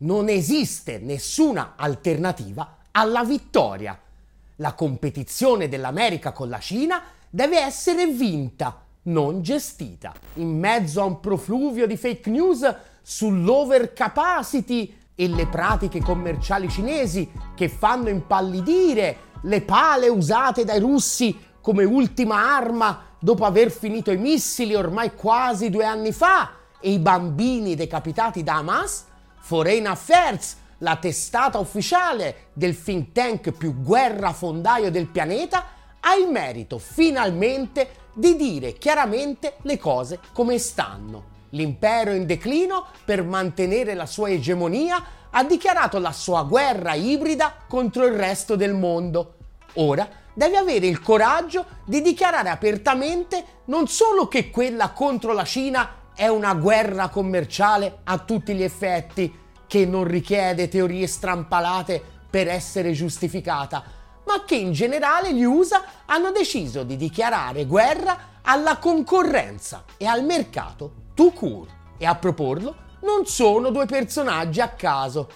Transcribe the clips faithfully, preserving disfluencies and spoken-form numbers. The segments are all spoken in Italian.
non esiste nessuna alternativa alla vittoria. La competizione dell'America con la Cina deve essere vinta, non gestita. In mezzo a un profluvio di fake news sull'overcapacity e le pratiche commerciali cinesi che fanno impallidire le pale usate dai russi come ultima arma dopo aver finito i missili ormai quasi due anni fa e i bambini decapitati da Hamas, Foreign Affairs, la testata ufficiale del think tank più guerrafondaio del pianeta, ha il merito finalmente di dire chiaramente le cose come stanno. L'impero in declino, per mantenere la sua egemonia, ha dichiarato la sua guerra ibrida contro il resto del mondo. Ora deve avere il coraggio di dichiarare apertamente non solo che quella contro la Cina è una guerra commerciale a tutti gli effetti, che non richiede teorie strampalate per essere giustificata, ma che in generale gli U S A hanno deciso di dichiarare guerra alla concorrenza e al mercato tout court. E a proporlo non sono due personaggi a caso.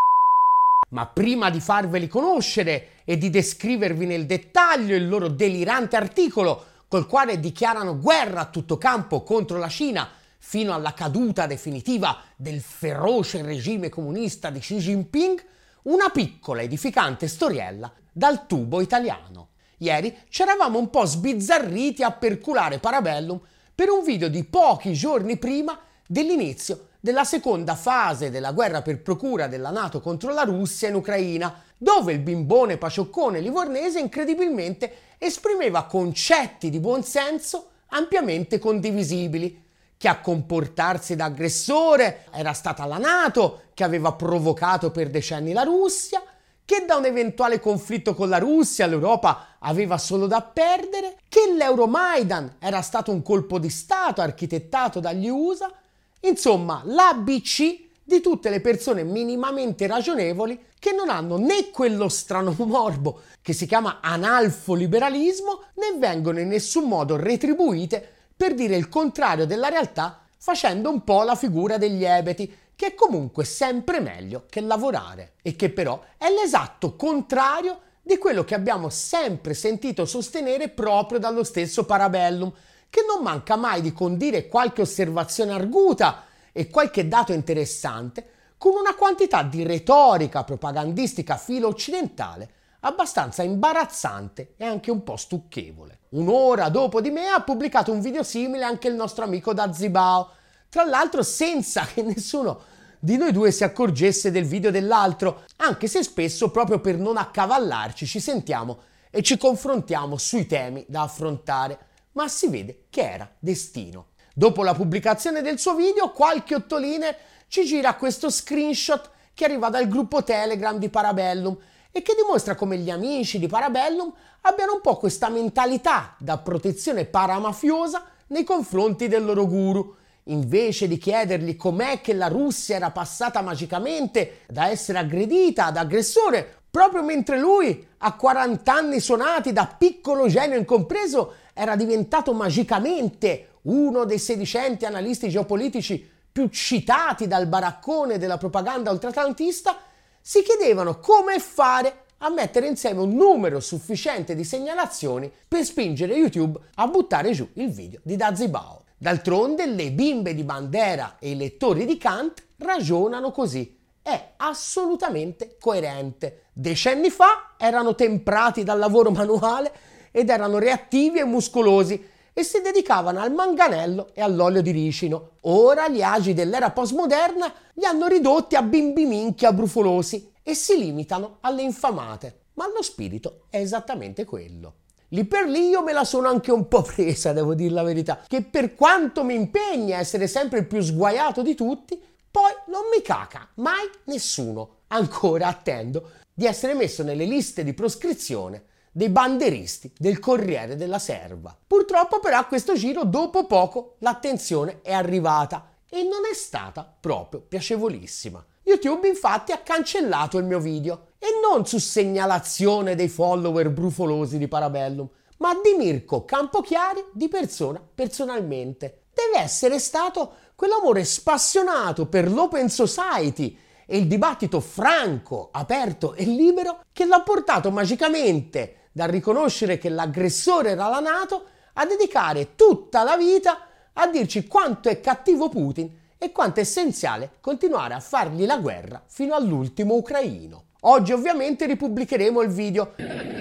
Ma prima di farveli conoscere e di descrivervi nel dettaglio il loro delirante articolo col quale dichiarano guerra a tutto campo contro la Cina fino alla caduta definitiva del feroce regime comunista di Xi Jinping, una piccola edificante storiella dal tubo italiano. Ieri c'eravamo un po' sbizzarriti a perculare Parabellum per un video di pochi giorni prima dell'inizio della seconda fase della guerra per procura della NATO contro la Russia in Ucraina, dove il bimbone pacioccone livornese incredibilmente esprimeva concetti di buonsenso ampiamente condivisibili, che a comportarsi da aggressore era stata la NATO che aveva provocato per decenni la Russia, che da un eventuale conflitto con la Russia l'Europa aveva solo da perdere, che l'Euromaidan era stato un colpo di Stato architettato dagli U S A, insomma l'A B C di tutte le persone minimamente ragionevoli che non hanno né quello strano morbo che si chiama analfoliberalismo, né vengono in nessun modo retribuite per dire il contrario della realtà, facendo un po' la figura degli ebeti, che è comunque sempre meglio che lavorare e che però è l'esatto contrario di quello che abbiamo sempre sentito sostenere proprio dallo stesso Parabellum, che non manca mai di condire qualche osservazione arguta e qualche dato interessante con una quantità di retorica propagandistica filo-occidentale abbastanza imbarazzante e anche un po' stucchevole. Un'ora dopo di me ha pubblicato un video simile anche il nostro amico Dazibao, tra l'altro senza che nessuno di noi due si accorgesse del video dell'altro, anche se spesso proprio per non accavallarci ci sentiamo e ci confrontiamo sui temi da affrontare, ma si vede che era destino. Dopo la pubblicazione del suo video, qualche ottoline ci gira questo screenshot che arriva dal gruppo Telegram di Parabellum e che dimostra come gli amici di Parabellum abbiano un po' questa mentalità da protezione paramafiosa nei confronti del loro guru. Invece di chiedergli com'è che la Russia era passata magicamente da essere aggredita ad aggressore, proprio mentre lui, a quaranta anni suonati da piccolo genio incompreso, era diventato magicamente uno dei sedicenti analisti geopolitici più citati dal baraccone della propaganda ultratlantista, si chiedevano come fare a mettere insieme un numero sufficiente di segnalazioni per spingere YouTube a buttare giù il video di Dazibao. D'altronde le bimbe di Bandera e i lettori di Kant ragionano così. È assolutamente coerente. Decenni fa erano temprati dal lavoro manuale ed erano reattivi e muscolosi e si dedicavano al manganello e all'olio di ricino. Ora gli agi dell'era postmoderna li hanno ridotti a bimbi minchia brufolosi e si limitano alle infamate. Ma lo spirito è esattamente quello. Lì per lì io me la sono anche un po' presa, devo dire la verità, che per quanto mi impegni a essere sempre il più sguaiato di tutti, poi non mi caca mai nessuno. Ancora attendo di essere messo nelle liste di proscrizione dei banderisti del Corriere della Serva. Purtroppo però a questo giro dopo poco l'attenzione è arrivata e non è stata proprio piacevolissima. YouTube infatti ha cancellato il mio video e non su segnalazione dei follower brufolosi di Parabellum, ma di Mirko Campochiari di persona personalmente. Deve essere stato quell'amore spassionato per l'open society e il dibattito franco, aperto e libero che l'ha portato magicamente dal riconoscere che l'aggressore era la NATO a dedicare tutta la vita a dirci quanto è cattivo Putin e quanto è essenziale continuare a fargli la guerra fino all'ultimo ucraino. Oggi ovviamente ripubblicheremo il video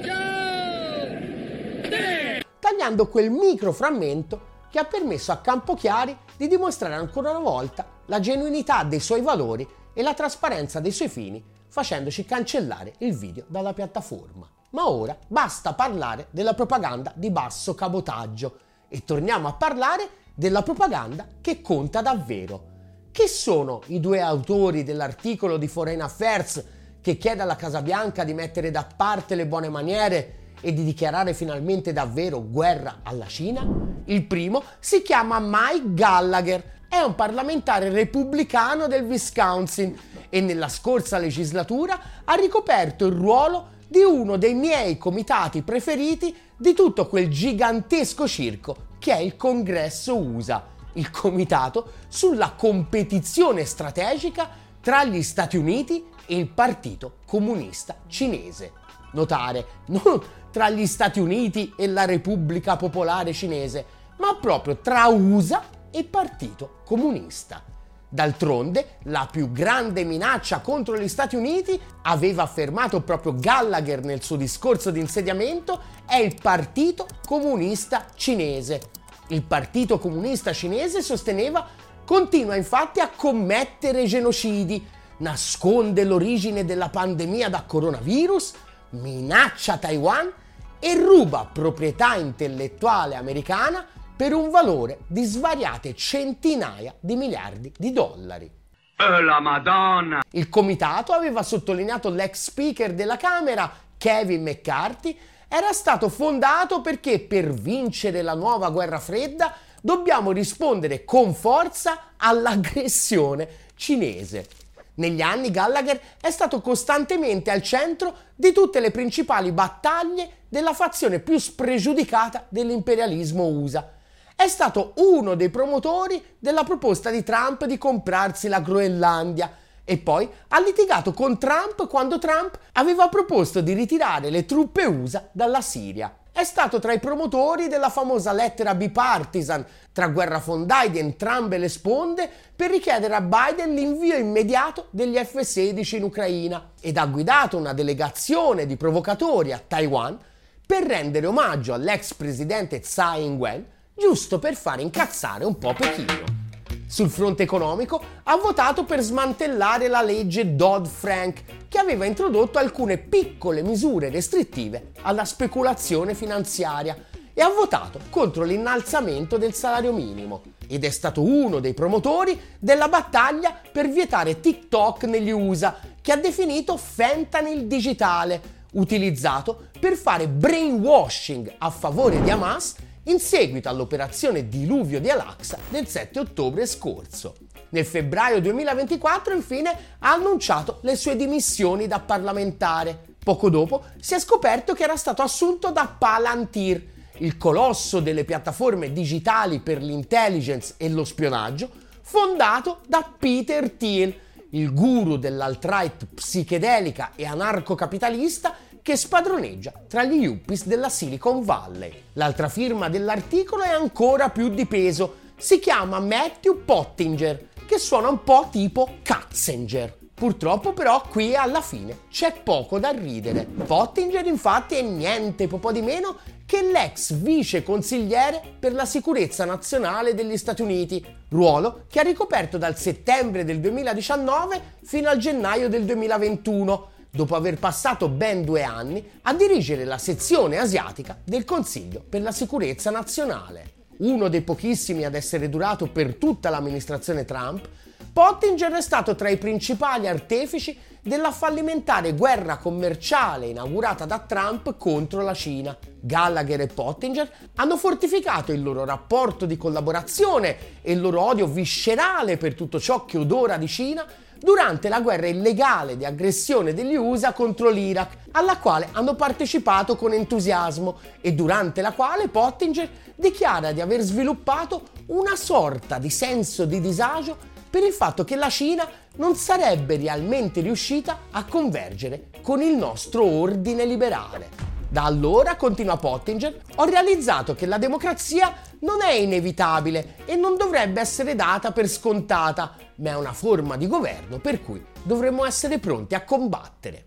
tagliando quel micro frammento che ha permesso a Campochiari di dimostrare ancora una volta la genuinità dei suoi valori e la trasparenza dei suoi fini, facendoci cancellare il video dalla piattaforma. Ma ora basta parlare della propaganda di basso cabotaggio e torniamo a parlare della propaganda che conta davvero. Chi sono i due autori dell'articolo di Foreign Affairs che chiede alla Casa Bianca di mettere da parte le buone maniere e di dichiarare finalmente davvero guerra alla Cina? Il primo si chiama Mike Gallagher, è un parlamentare repubblicano del Wisconsin e nella scorsa legislatura ha ricoperto il ruolo di uno dei miei comitati preferiti di tutto quel gigantesco circo che è il Congresso U S A, il comitato sulla competizione strategica tra gli Stati Uniti e il Partito Comunista Cinese. Notare, non tra gli Stati Uniti e la Repubblica Popolare Cinese, ma proprio tra U S A e Partito Comunista. D'altronde, la più grande minaccia contro gli Stati Uniti, aveva affermato proprio Gallagher nel suo discorso di insediamento, è il Partito Comunista Cinese. Il Partito Comunista Cinese, sosteneva, continua infatti a commettere genocidi, nasconde l'origine della pandemia da coronavirus, minaccia Taiwan e ruba proprietà intellettuale americana per un valore di svariate centinaia di miliardi di dollari. Oh, la Madonna! Il comitato, aveva sottolineato l'ex speaker della Camera, Kevin McCarthy, era stato fondato perché per vincere la nuova guerra fredda dobbiamo rispondere con forza all'aggressione cinese. Negli anni Gallagher è stato costantemente al centro di tutte le principali battaglie della fazione più spregiudicata dell'imperialismo U S A. È stato uno dei promotori della proposta di Trump di comprarsi la Groenlandia e poi ha litigato con Trump quando Trump aveva proposto di ritirare le truppe U S A dalla Siria. È stato tra i promotori della famosa lettera bipartisan tra guerrafondai di entrambe le sponde per richiedere a Biden l'invio immediato degli F sedici in Ucraina ed ha guidato una delegazione di provocatori a Taiwan per rendere omaggio all'ex presidente Tsai Ing-wen, giusto per far incazzare un po' Pechino. Sul fronte economico ha votato per smantellare la legge Dodd-Frank, che aveva introdotto alcune piccole misure restrittive alla speculazione finanziaria, e ha votato contro l'innalzamento del salario minimo. Ed è stato uno dei promotori della battaglia per vietare TikTok negli U S A, che ha definito fentanyl digitale, utilizzato per fare brainwashing a favore di Hamas in seguito all'operazione Diluvio di Al-Aqsa del sette ottobre scorso. Nel febbraio duemilaventiquattro, infine, ha annunciato le sue dimissioni da parlamentare. Poco dopo si è scoperto che era stato assunto da Palantir, il colosso delle piattaforme digitali per l'intelligence e lo spionaggio, fondato da Peter Thiel, il guru dell'alt-right psichedelica e anarcocapitalista che spadroneggia tra gli yuppies della Silicon Valley. L'altra firma dell'articolo è ancora più di peso, si chiama Matthew Pottinger, che suona un po' tipo Katzinger. Purtroppo però qui alla fine c'è poco da ridere. Pottinger infatti è niente po' di meno che l'ex vice consigliere per la sicurezza nazionale degli Stati Uniti, ruolo che ha ricoperto dal settembre del duemiladiciannove fino al gennaio del duemilaventuno, dopo aver passato ben due anni a dirigere la sezione asiatica del Consiglio per la sicurezza nazionale. Uno dei pochissimi ad essere durato per tutta l'amministrazione Trump, Pottinger è stato tra i principali artefici della fallimentare guerra commerciale inaugurata da Trump contro la Cina. Gallagher e Pottinger hanno fortificato il loro rapporto di collaborazione e il loro odio viscerale per tutto ciò che odora di Cina durante la guerra illegale di aggressione degli U S A contro l'Iraq, alla quale hanno partecipato con entusiasmo e durante la quale Pottinger dichiara di aver sviluppato una sorta di senso di disagio per il fatto che la Cina non sarebbe realmente riuscita a convergere con il nostro ordine liberale. Da allora, continua Pottinger, ho realizzato che la democrazia non è inevitabile e non dovrebbe essere data per scontata, ma è una forma di governo per cui dovremmo essere pronti a combattere.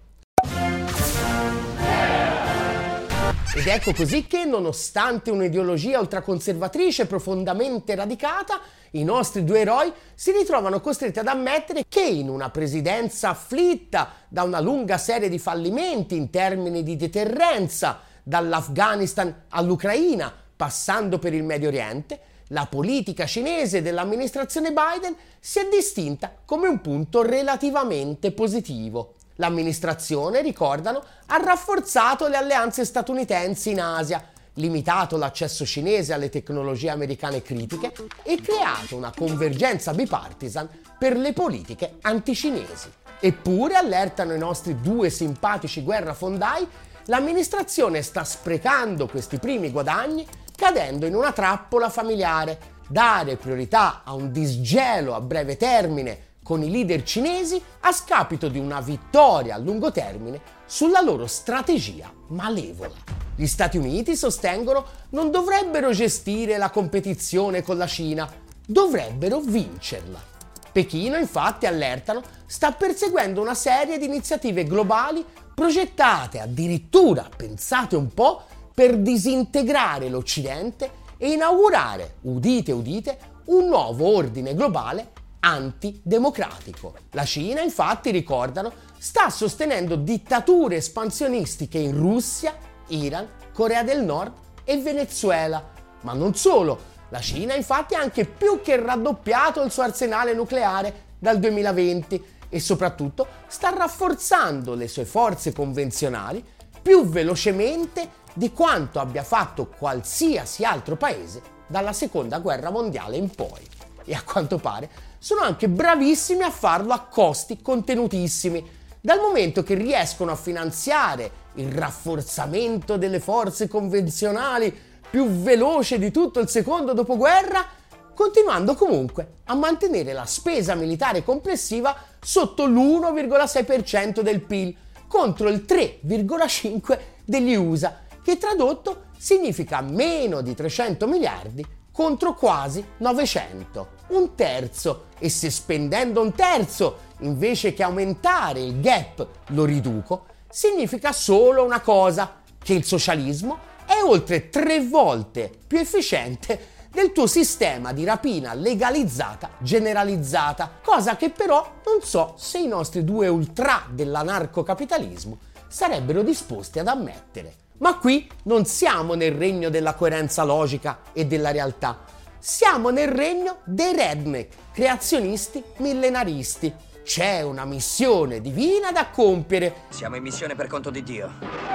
Ed ecco così che, nonostante un'ideologia ultraconservatrice profondamente radicata, i nostri due eroi si ritrovano costretti ad ammettere che in una presidenza afflitta da una lunga serie di fallimenti in termini di deterrenza, dall'Afghanistan all'Ucraina, passando per il Medio Oriente, la politica cinese dell'amministrazione Biden si è distinta come un punto relativamente positivo. L'amministrazione, ricordano, ha rafforzato le alleanze statunitensi in Asia, limitato l'accesso cinese alle tecnologie americane critiche e creato una convergenza bipartisan per le politiche anticinesi. Eppure, allertano i nostri due simpatici guerrafondai, l'amministrazione sta sprecando questi primi guadagni cadendo in una trappola familiare: dare priorità a un disgelo a breve termine con i leader cinesi a scapito di una vittoria a lungo termine sulla loro strategia malevola. Gli Stati Uniti, sostengono, non dovrebbero gestire la competizione con la Cina, dovrebbero vincerla. Pechino, infatti, allertano, sta perseguendo una serie di iniziative globali progettate addirittura, pensate un po', per disintegrare l'Occidente e inaugurare, udite udite, un nuovo ordine globale antidemocratico. La Cina, infatti, ricordano, sta sostenendo dittature espansionistiche in Russia, Iran, Corea del Nord e Venezuela. Ma non solo, la Cina infatti ha anche più che raddoppiato il suo arsenale nucleare dal duemilaventi e soprattutto sta rafforzando le sue forze convenzionali più velocemente di quanto abbia fatto qualsiasi altro paese dalla seconda guerra mondiale in poi. E a quanto pare sono anche bravissimi a farlo a costi contenutissimi, dal momento che riescono a finanziare il rafforzamento delle forze convenzionali più veloce di tutto il secondo dopoguerra, continuando comunque a mantenere la spesa militare complessiva sotto l'uno virgola sei per cento del P I L, contro il tre virgola cinque per cento degli U S A, che tradotto significa meno di trecento miliardi contro quasi novecento, un terzo, e se spendendo un terzo invece che aumentare il gap lo riduco, significa solo una cosa: che il socialismo è oltre tre volte più efficiente del tuo sistema di rapina legalizzata generalizzata, cosa che però non so se i nostri due ultra dell'anarcocapitalismo sarebbero disposti ad ammettere. Ma qui non siamo nel regno della coerenza logica e della realtà, siamo nel regno dei redneck, creazionisti millenaristi. C'è una missione divina da compiere. Siamo in missione per conto di Dio.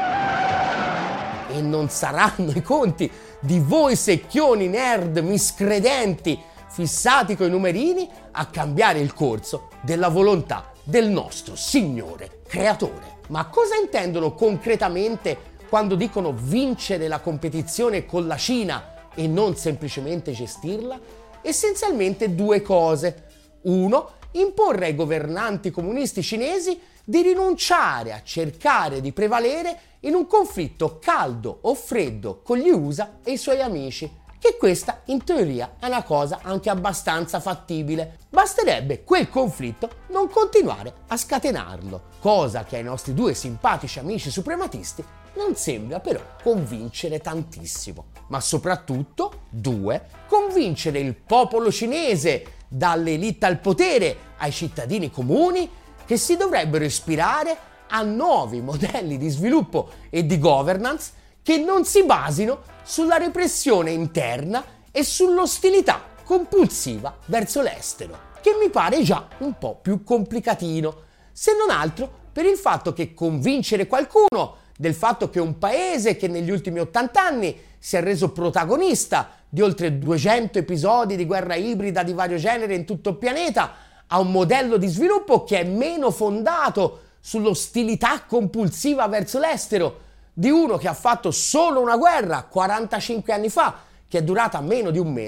E non saranno i conti di voi secchioni nerd miscredenti fissati coi numerini a cambiare il corso della volontà del nostro Signore Creatore. Ma cosa intendono concretamente quando dicono vincere la competizione con la Cina e non semplicemente gestirla? Essenzialmente due cose. Uno, imporre ai governanti comunisti cinesi di rinunciare a cercare di prevalere in un conflitto caldo o freddo con gli U S A e i suoi amici, che questa in teoria è una cosa anche abbastanza fattibile. Basterebbe quel conflitto non continuare a scatenarlo, cosa che ai nostri due simpatici amici suprematisti non sembra però convincere tantissimo. Ma soprattutto, due, convincere il popolo cinese, dall'elite al potere ai cittadini comuni, che si dovrebbero ispirare a nuovi modelli di sviluppo e di governance che non si basino sulla repressione interna e sull'ostilità compulsiva verso l'estero, che mi pare già un po' più complicatino, se non altro per il fatto che convincere qualcuno del fatto che un paese che negli ultimi ottanta anni si è reso protagonista di oltre duecento episodi di guerra ibrida di vario genere in tutto il pianeta ha un modello di sviluppo che è meno fondato sull'ostilità compulsiva verso l'estero di uno che ha fatto solo una guerra quarantacinque anni fa, che è durata meno di un mese,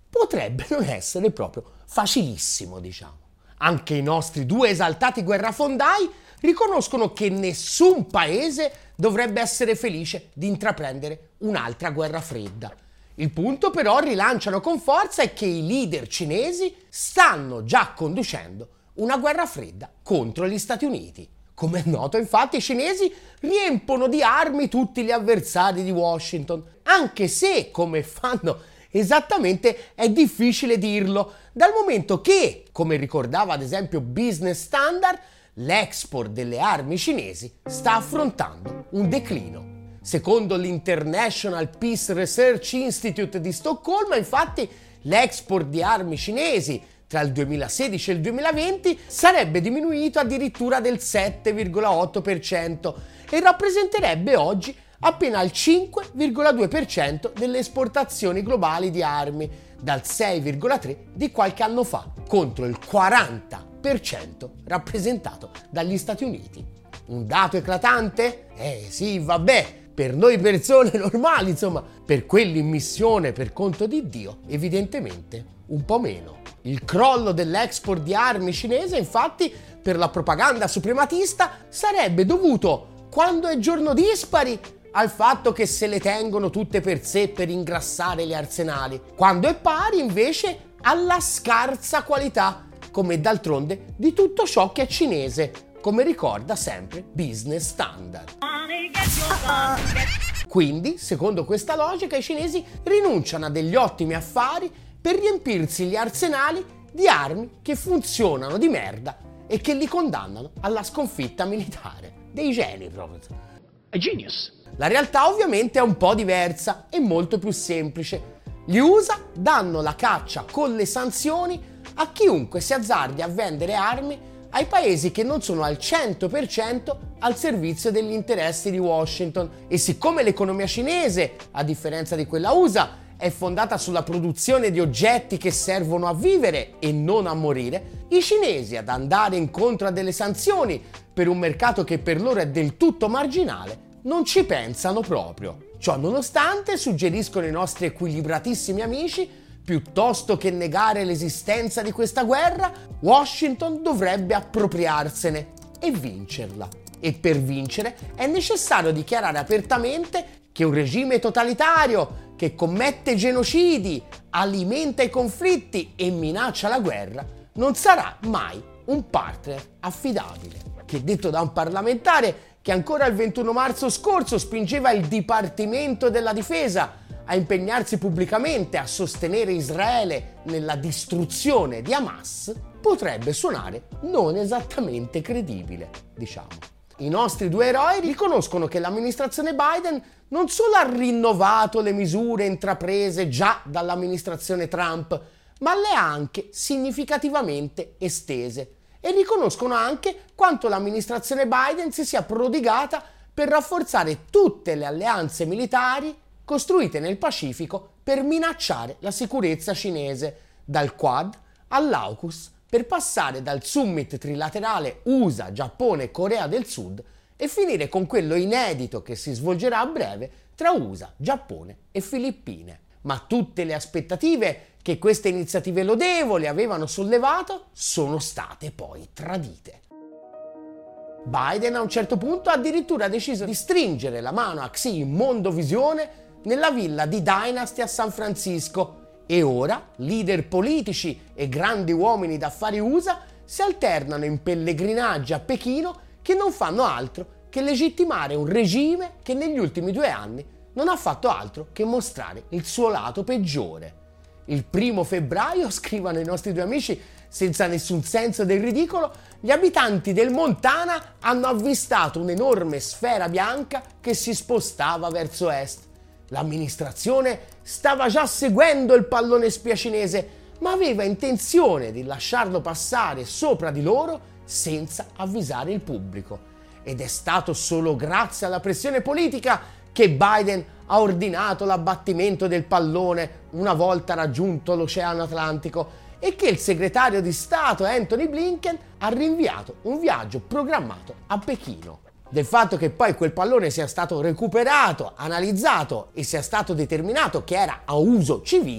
potrebbe non essere proprio facilissimo, diciamo. Anche i nostri due esaltati guerrafondai riconoscono che nessun paese dovrebbe essere felice di intraprendere un'altra guerra fredda. Il punto però, rilanciano con forza, è che i leader cinesi stanno già conducendo una guerra fredda contro gli Stati Uniti. Come è noto, infatti, i cinesi riempono di armi tutti gli avversari di Washington, anche se, come fanno esattamente, è difficile dirlo, dal momento che, come ricordava ad esempio Business Standard, l'export delle armi cinesi sta affrontando un declino. Secondo l'International Peace Research Institute di Stoccolma, infatti, l'export di armi cinesi tra il duemilasedici e il duemilaventi sarebbe diminuito addirittura del sette virgola otto per cento e rappresenterebbe oggi appena il cinque virgola due per cento delle esportazioni globali di armi, dal sei virgola tre per cento di qualche anno fa, contro il quaranta per cento rappresentato dagli Stati Uniti. Un dato eclatante? Eh sì, vabbè, per noi persone normali, insomma, per quelli in missione per conto di Dio, evidentemente un po' meno. Il crollo dell'export di armi cinese, infatti, per la propaganda suprematista, sarebbe dovuto, quando è giorno dispari, al fatto che se le tengono tutte per sé per ingrassare gli arsenali, quando è pari, invece, alla scarsa qualità, come d'altronde di tutto ciò che è cinese, come ricorda sempre Business Standard. Quindi, secondo questa logica, i cinesi rinunciano a degli ottimi affari per riempirsi gli arsenali di armi che funzionano di merda e che li condannano alla sconfitta militare. Dei geni proprio. A genius. La realtà ovviamente è un po' diversa e molto più semplice. Gli U S A danno la caccia con le sanzioni a chiunque si azzardi a vendere armi ai paesi che non sono al cento per cento al servizio degli interessi di Washington. E siccome l'economia cinese, a differenza di quella U S A, è fondata sulla produzione di oggetti che servono a vivere e non a morire, i cinesi, ad andare incontro a delle sanzioni per un mercato che per loro è del tutto marginale, non ci pensano proprio. Ciò nonostante, suggeriscono i nostri equilibratissimi amici, piuttosto che negare l'esistenza di questa guerra, Washington dovrebbe appropriarsene e vincerla. E per vincere è necessario dichiarare apertamente che un regime totalitario che commette genocidi, alimenta i conflitti e minaccia la guerra non sarà mai un partner affidabile. Che, detto da un parlamentare che ancora il ventuno marzo scorso spingeva il Dipartimento della Difesa a impegnarsi pubblicamente a sostenere Israele nella distruzione di Hamas, potrebbe suonare non esattamente credibile, diciamo. I nostri due eroi riconoscono che l'amministrazione Biden non solo ha rinnovato le misure intraprese già dall'amministrazione Trump, ma le ha anche significativamente estese, e riconoscono anche quanto l'amministrazione Biden si sia prodigata per rafforzare tutte le alleanze militari costruite nel Pacifico per minacciare la sicurezza cinese, dal Quad all'AUKUS, per passare dal summit trilaterale U S A, Giappone e Corea del Sud e finire con quello inedito che si svolgerà a breve tra U S A, Giappone e Filippine. Ma tutte le aspettative che queste iniziative lodevoli avevano sollevato sono state poi tradite. Biden a un certo punto ha addirittura deciso di stringere la mano a Xi in mondovisione nella villa di Dynasty a San Francisco, e ora leader politici e grandi uomini d'affari U S A si alternano in pellegrinaggi a Pechino che non fanno altro che legittimare un regime che negli ultimi due anni non ha fatto altro che mostrare il suo lato peggiore. Il primo febbraio, scrivono i nostri due amici senza nessun senso del ridicolo, gli abitanti del Montana hanno avvistato un'enorme sfera bianca che si spostava verso est. L'amministrazione stava già seguendo il pallone spia cinese, ma aveva intenzione di lasciarlo passare sopra di loro senza avvisare il pubblico. Ed è stato solo grazie alla pressione politica che Biden ha ordinato l'abbattimento del pallone una volta raggiunto l'Oceano Atlantico e che il segretario di Stato Antony Blinken ha rinviato un viaggio programmato a Pechino. Del fatto che poi quel pallone sia stato recuperato, analizzato e sia stato determinato che era a uso civile,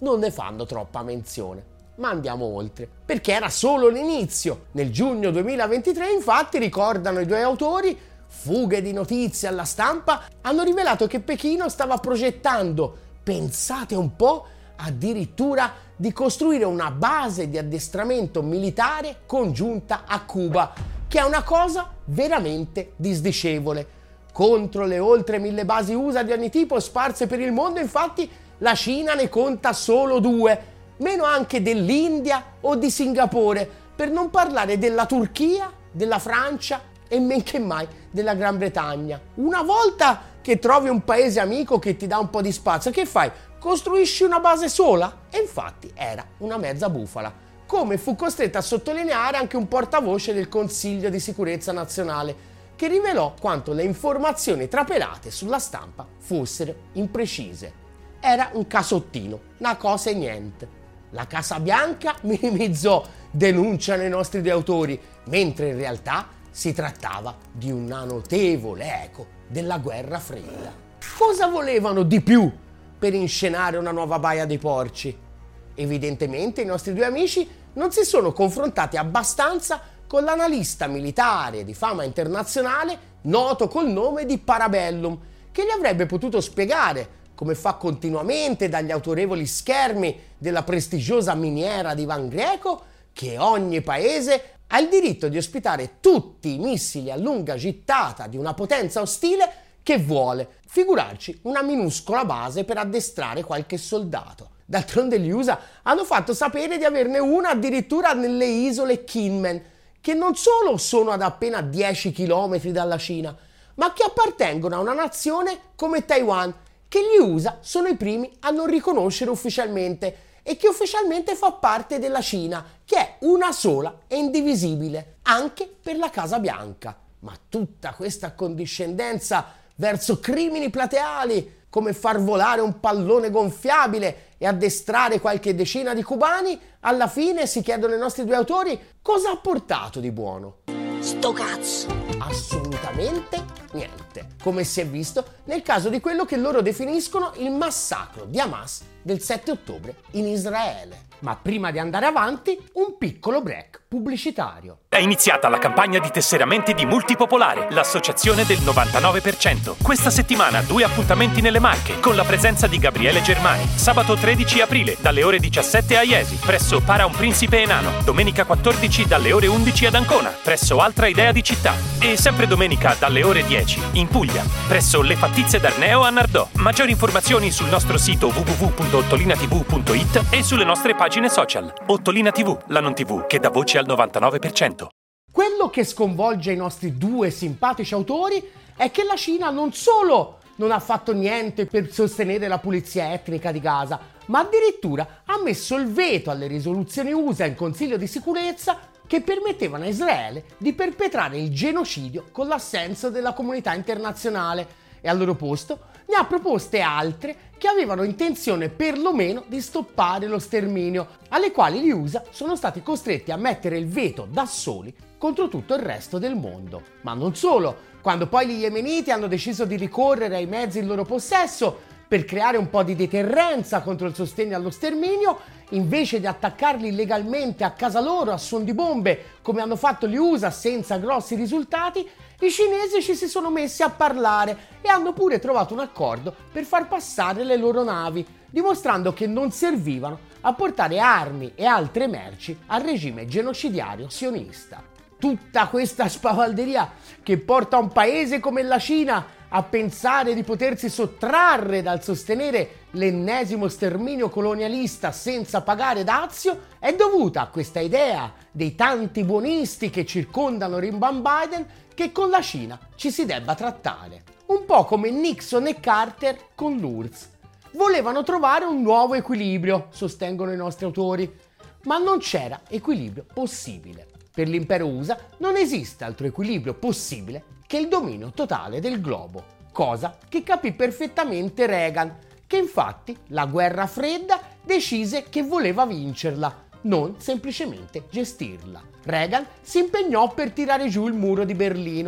non ne fanno troppa menzione. Ma andiamo oltre, perché era solo l'inizio. Nel giugno duemilaventitré, infatti, ricordano i due autori, fughe di notizie alla stampa hanno rivelato che Pechino stava progettando, pensate un po', addirittura di costruire una base di addestramento militare congiunta a Cuba, che è una cosa veramente disdicevole. Contro le oltre mille basi U S A di ogni tipo sparse per il mondo, infatti, la Cina ne conta solo due, meno anche dell'India o di Singapore, per non parlare della Turchia, della Francia e men che mai della Gran Bretagna. Una volta che trovi un paese amico che ti dà un po' di spazio, che fai? Costruisci una base sola? E infatti era una mezza bufala, come fu costretto a sottolineare anche un portavoce del Consiglio di Sicurezza Nazionale, che rivelò quanto le informazioni trapelate sulla stampa fossero imprecise. Era un casottino, una cosa e niente. La Casa Bianca minimizzò, denunciano i nostri due autori, mentre in realtà si trattava di una notevole eco della guerra fredda. Cosa volevano di più per inscenare una nuova Baia dei Porci? Evidentemente i nostri due amici non si sono confrontati abbastanza con l'analista militare di fama internazionale noto col nome di Parabellum, che gli avrebbe potuto spiegare, come fa continuamente dagli autorevoli schermi della prestigiosa miniera di Van Greco, che ogni paese ha il diritto di ospitare tutti i missili a lunga gittata di una potenza ostile che vuole, figurarci una minuscola base per addestrare qualche soldato. D'altronde gli U S A hanno fatto sapere di averne una addirittura nelle isole Kinmen, che non solo sono ad appena dieci chilometri dalla Cina, ma che appartengono a una nazione come Taiwan, che gli U S A sono i primi a non riconoscere ufficialmente e che ufficialmente fa parte della Cina, che è una sola e indivisibile, anche per la Casa Bianca. Ma tutta questa accondiscendenza verso crimini plateali, come far volare un pallone gonfiabile e addestrare qualche decina di cubani, alla fine si chiedono i nostri due autori cosa ha portato di buono. Sto cazzo! Assolutamente niente, come si è visto nel caso di quello che loro definiscono il massacro di Hamas del sette ottobre in Israele. Ma prima di andare avanti, un piccolo break pubblicitario. È iniziata la campagna di tesseramenti di Multipopolare, l'associazione del novantanove per cento. Questa settimana due appuntamenti nelle Marche, con la presenza di Gabriele Germani. Sabato tredici aprile, dalle ore diciassette a Iesi, presso Para un Principe Enano. Domenica quattordici, dalle ore undici ad Ancona, presso Altra Idea di Città. E sempre domenica, dalle ore dieci, in Puglia, presso Le Fattizie d'Arneo a Nardò. Maggiori informazioni sul nostro sito w w w punto ottolinatv punto it e sulle nostre pagine social. Ottolina tivù, la non tivù che dà voce al novantanove per cento. Quello che sconvolge i nostri due simpatici autori è che la Cina non solo non ha fatto niente per sostenere la pulizia etnica di Gaza, ma addirittura ha messo il veto alle risoluzioni U S A in Consiglio di Sicurezza che permettevano a Israele di perpetrare il genocidio con l'assenso della comunità internazionale, e al loro posto ne ha proposte altre che avevano intenzione perlomeno di stoppare lo sterminio, alle quali gli U S A sono stati costretti a mettere il veto da soli contro tutto il resto del mondo. Ma non solo, quando poi gli yemeniti hanno deciso di ricorrere ai mezzi in loro possesso per creare un po' di deterrenza contro il sostegno allo sterminio, invece di attaccarli illegalmente a casa loro a suon di bombe, come hanno fatto gli U S A senza grossi risultati, i cinesi ci si sono messi a parlare e hanno pure trovato un accordo per far passare le loro navi, dimostrando che non servivano a portare armi e altre merci al regime genocidario sionista. Tutta questa spavalderia che porta un paese come la Cina a pensare di potersi sottrarre dal sostenere l'ennesimo sterminio colonialista senza pagare dazio è dovuta a questa idea dei tanti buonisti che circondano Rimban Biden che con la Cina ci si debba trattare. Un po' come Nixon e Carter con l'U R S S. Volevano trovare un nuovo equilibrio, sostengono i nostri autori, ma non c'era equilibrio possibile. Per l'impero U S A non esiste altro equilibrio possibile che il dominio totale del globo, cosa che capì perfettamente Reagan, che infatti la guerra fredda decise che voleva vincerla, non semplicemente gestirla. Reagan si impegnò per tirare giù il muro di Berlino,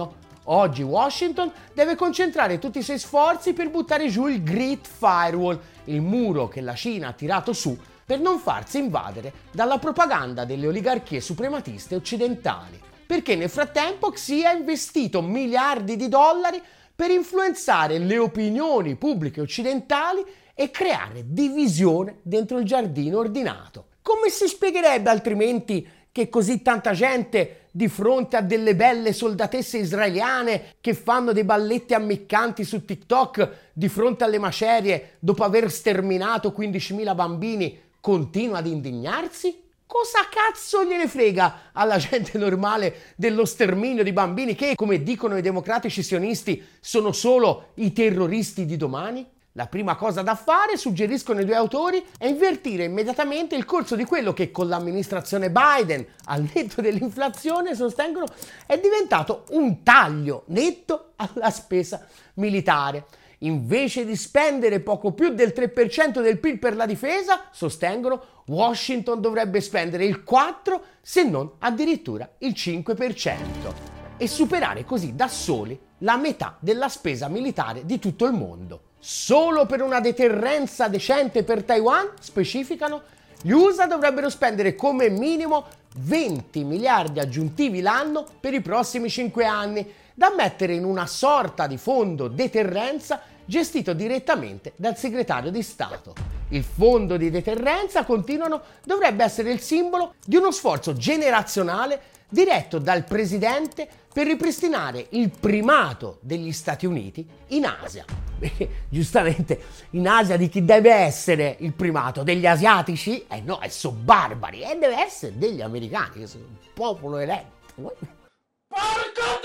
Oggi Washington deve concentrare tutti i suoi sforzi per buttare giù il Great Firewall, il muro che la Cina ha tirato su per non farsi invadere dalla propaganda delle oligarchie suprematiste occidentali. Perché nel frattempo Xi ha investito miliardi di dollari per influenzare le opinioni pubbliche occidentali e creare divisione dentro il giardino ordinato. Come si spiegherebbe altrimenti che così tanta gente di fronte a delle belle soldatesse israeliane che fanno dei balletti ammiccanti su TikTok di fronte alle macerie dopo aver sterminato quindicimila bambini continua ad indignarsi? Cosa cazzo gliene frega alla gente normale dello sterminio di bambini che, come dicono i democratici sionisti, sono solo i terroristi di domani? La prima cosa da fare, suggeriscono i due autori, è invertire immediatamente il corso di quello che con l'amministrazione Biden, al netto dell'inflazione, sostengono è diventato un taglio netto alla spesa militare. Invece di spendere poco più del tre per cento del P I L per la difesa, sostengono, Washington dovrebbe spendere il quattro per cento, se non addirittura il cinque per cento, e superare così da soli la metà della spesa militare di tutto il mondo. Solo per una deterrenza decente per Taiwan, specificano, gli U S A dovrebbero spendere come minimo venti miliardi aggiuntivi l'anno per i prossimi cinque anni, da mettere in una sorta di fondo deterrenza gestito direttamente dal segretario di Stato. Il fondo di deterrenza, continuano, dovrebbe essere il simbolo di uno sforzo generazionale diretto dal presidente per ripristinare il primato degli Stati Uniti in Asia. Giustamente, in Asia di chi deve essere il primato? Degli asiatici? Eh no, sono barbari, e deve essere degli americani, che sono un popolo eletto. Porco!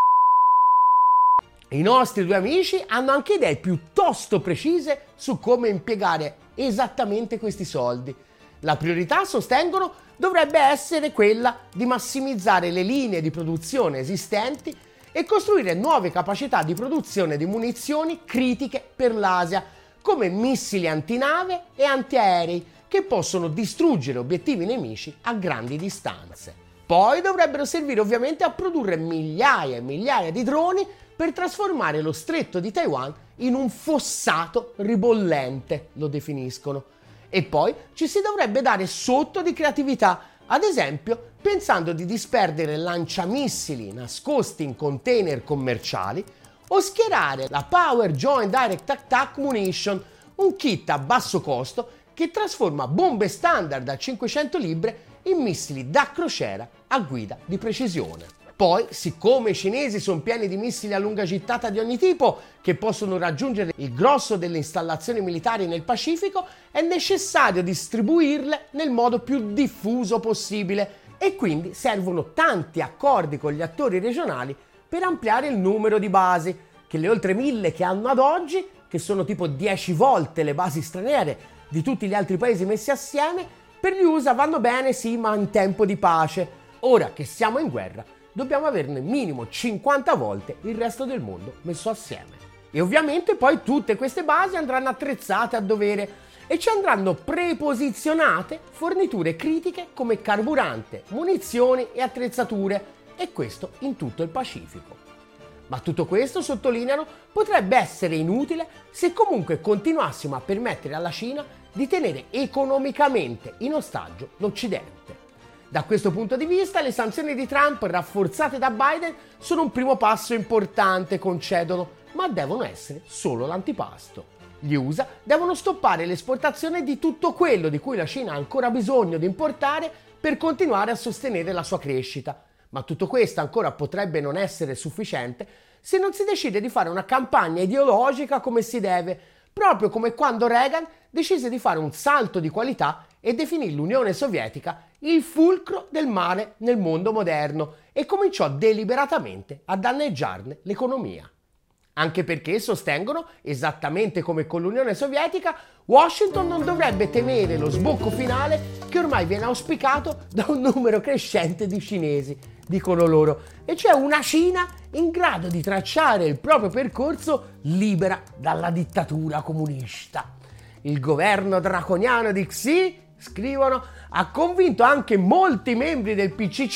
I nostri due amici hanno anche idee piuttosto precise su come impiegare esattamente questi soldi. La priorità, sostengono, dovrebbe essere quella di massimizzare le linee di produzione esistenti e costruire nuove capacità di produzione di munizioni critiche per l'Asia, come missili antinave e antiaerei, che possono distruggere obiettivi nemici a grandi distanze. Poi dovrebbero servire ovviamente a produrre migliaia e migliaia di droni per trasformare lo stretto di Taiwan in un fossato ribollente, lo definiscono. E poi ci si dovrebbe dare sotto di creatività, ad esempio pensando di disperdere lanciamissili nascosti in container commerciali o schierare la Power Joint Direct Attack Munition, un kit a basso costo che trasforma bombe standard da cinquecento libre in missili da crociera a guida di precisione. Poi, siccome i cinesi sono pieni di missili a lunga gittata di ogni tipo, che possono raggiungere il grosso delle installazioni militari nel Pacifico, è necessario distribuirle nel modo più diffuso possibile e quindi servono tanti accordi con gli attori regionali per ampliare il numero di basi, che le oltre mille che hanno ad oggi, che sono tipo dieci volte le basi straniere di tutti gli altri paesi messi assieme, per gli U S A vanno bene sì, ma in tempo di pace. Ora che siamo in guerra, dobbiamo averne minimo cinquanta volte il resto del mondo messo assieme. E ovviamente poi tutte queste basi andranno attrezzate a dovere e ci andranno preposizionate forniture critiche come carburante, munizioni e attrezzature, e questo in tutto il Pacifico. Ma tutto questo, sottolineano, potrebbe essere inutile se comunque continuassimo a permettere alla Cina di tenere economicamente in ostaggio l'Occidente. Da questo punto di vista, le sanzioni di Trump rafforzate da Biden sono un primo passo importante, concedono, ma devono essere solo l'antipasto. Gli U S A devono stoppare l'esportazione di tutto quello di cui la Cina ha ancora bisogno di importare per continuare a sostenere la sua crescita. Ma tutto questo ancora potrebbe non essere sufficiente se non si decide di fare una campagna ideologica come si deve, proprio come quando Reagan decise di fare un salto di qualità e definì l'Unione Sovietica il fulcro del male nel mondo moderno e cominciò deliberatamente a danneggiarne l'economia. Anche perché, sostengono, esattamente come con l'Unione Sovietica, Washington non dovrebbe temere lo sbocco finale che ormai viene auspicato da un numero crescente di cinesi, dicono loro, e cioè una Cina in grado di tracciare il proprio percorso libera dalla dittatura comunista. Il governo draconiano di Xi, scrivono, ha convinto anche molti membri del P C C,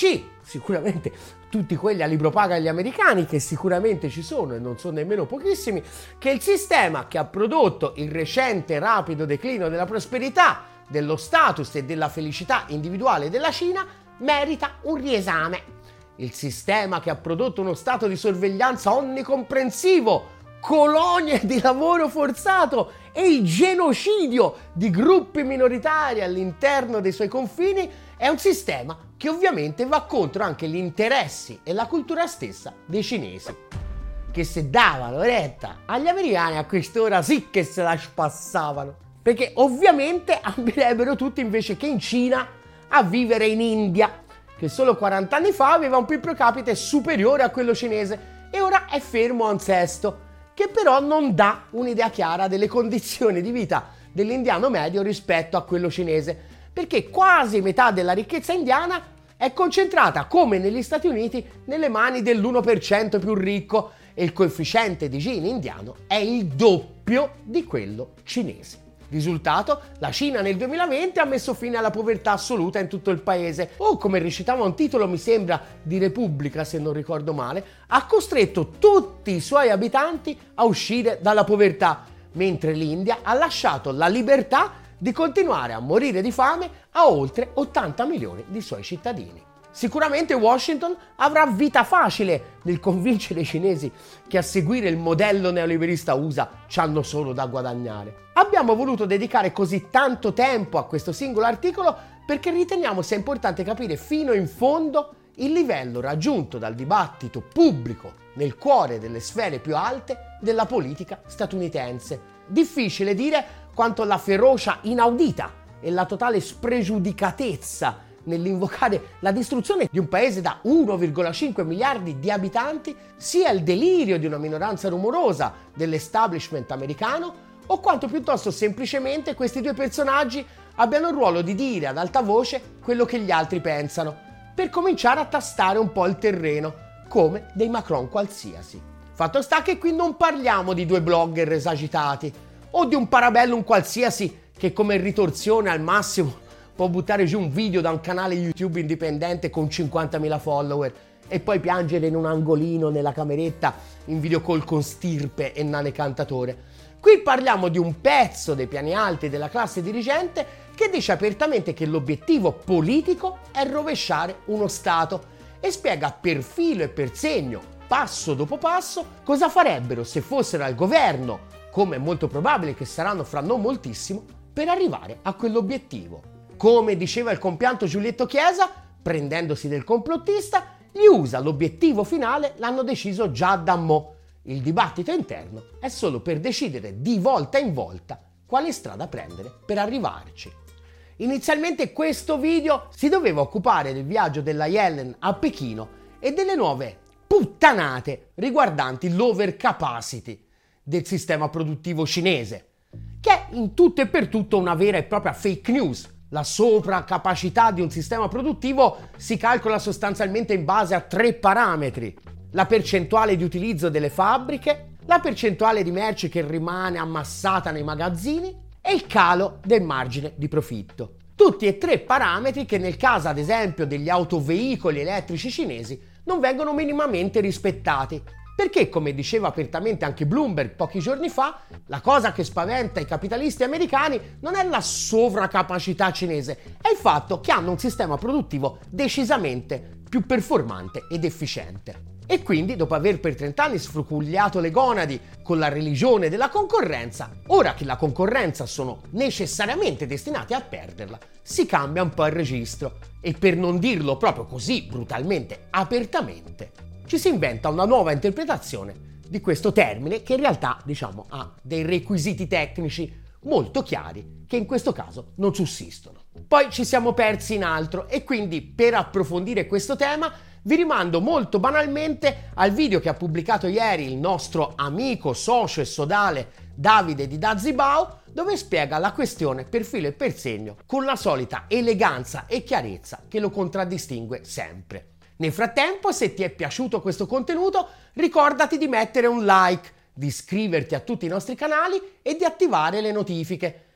sicuramente tutti quelli a libro paga agli americani, che sicuramente ci sono e non sono nemmeno pochissimi, che il sistema che ha prodotto il recente rapido declino della prosperità, dello status e della felicità individuale della Cina merita un riesame. Il sistema che ha prodotto uno stato di sorveglianza onnicomprensivo, colonie di lavoro forzato e il genocidio di gruppi minoritari all'interno dei suoi confini è un sistema che ovviamente va contro anche gli interessi e la cultura stessa dei cinesi, che se davano retta agli americani a quest'ora sì che se la spassavano, perché ovviamente ambirebbero tutti invece che in Cina a vivere in India, che solo quaranta anni fa aveva un P I B pro capite superiore a quello cinese e ora è fermo a un sesto, che però non dà un'idea chiara delle condizioni di vita dell'indiano medio rispetto a quello cinese, perché quasi metà della ricchezza indiana è concentrata, come negli Stati Uniti, nelle mani dell'uno per cento più ricco e il coefficiente di Gini indiano è il doppio di quello cinese. Risultato, la Cina nel duemilaventi ha messo fine alla povertà assoluta in tutto il paese, o come recitava un titolo, mi sembra, di Repubblica se non ricordo male, ha costretto tutti i suoi abitanti a uscire dalla povertà, mentre l'India ha lasciato la libertà di continuare a morire di fame a oltre ottanta milioni di suoi cittadini. Sicuramente Washington avrà vita facile nel convincere i cinesi che a seguire il modello neoliberista U S A c'hanno solo da guadagnare. Abbiamo voluto dedicare così tanto tempo a questo singolo articolo perché riteniamo sia importante capire fino in fondo il livello raggiunto dal dibattito pubblico nel cuore delle sfere più alte della politica statunitense. Difficile dire quanto la ferocia inaudita e la totale spregiudicatezza nell'invocare la distruzione di un paese da uno virgola cinque miliardi di abitanti sia il delirio di una minoranza rumorosa dell'establishment americano, o quanto piuttosto semplicemente questi due personaggi abbiano il ruolo di dire ad alta voce quello che gli altri pensano, per cominciare a tastare un po' il terreno, come dei Macron qualsiasi. Fatto sta che qui non parliamo di due blogger esagitati, o di un parabellum qualsiasi che come ritorsione al massimo può buttare giù un video da un canale YouTube indipendente con cinquantamila follower e poi piangere in un angolino nella cameretta in video call con stirpe e nane cantatore. Qui parliamo di un pezzo dei piani alti della classe dirigente che dice apertamente che l'obiettivo politico è rovesciare uno Stato e spiega per filo e per segno, passo dopo passo, cosa farebbero se fossero al governo, come è molto probabile che saranno fra non moltissimo, per arrivare a quell'obiettivo. Come diceva il compianto Giulietto Chiesa, prendendosi del complottista, gli U S A l'obiettivo finale l'hanno deciso già da mo'. Il dibattito interno è solo per decidere di volta in volta quale strada prendere per arrivarci. Inizialmente questo video si doveva occupare del viaggio della Yellen a Pechino e delle nuove puttanate riguardanti l'overcapacity del sistema produttivo cinese, che è in tutto e per tutto una vera e propria fake news. La sovracapacità di un sistema produttivo si calcola sostanzialmente in base a tre parametri: la percentuale di utilizzo delle fabbriche, la percentuale di merci che rimane ammassata nei magazzini e il calo del margine di profitto. Tutti e tre parametri che nel caso ad esempio degli autoveicoli elettrici cinesi non vengono minimamente rispettati. Perché, come diceva apertamente anche Bloomberg pochi giorni fa, la cosa che spaventa i capitalisti americani non è la sovracapacità cinese, è il fatto che hanno un sistema produttivo decisamente più performante ed efficiente. E quindi, dopo aver per trent'anni sfrucugliato le gonadi con la religione della concorrenza, ora che la concorrenza sono necessariamente destinati a perderla, si cambia un po' il registro e, per non dirlo proprio così brutalmente, apertamente, ci si inventa una nuova interpretazione di questo termine che in realtà, diciamo, ha dei requisiti tecnici molto chiari che in questo caso non sussistono. Poi ci siamo persi in altro e quindi, per approfondire questo tema, vi rimando molto banalmente al video che ha pubblicato ieri il nostro amico, socio e sodale Davide di Dazibao, dove spiega la questione per filo e per segno con la solita eleganza e chiarezza che lo contraddistingue sempre. Nel frattempo, se ti è piaciuto questo contenuto, ricordati di mettere un like, di iscriverti a tutti i nostri canali e di attivare le notifiche.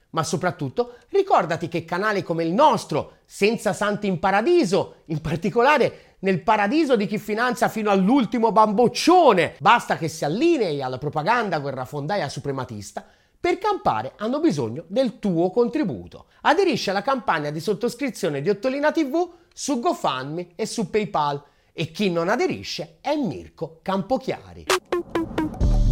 Ma soprattutto ricordati che canali come il nostro, senza santi in paradiso, in particolare nel paradiso di chi finanzia fino all'ultimo bamboccione, basta che si allinei alla propaganda guerrafondaia suprematista, per campare hanno bisogno del tuo contributo. Aderisci alla campagna di sottoscrizione di Ottolina tivù su GoFundMe e su PayPal, e chi non aderisce è Mirko Campochiari.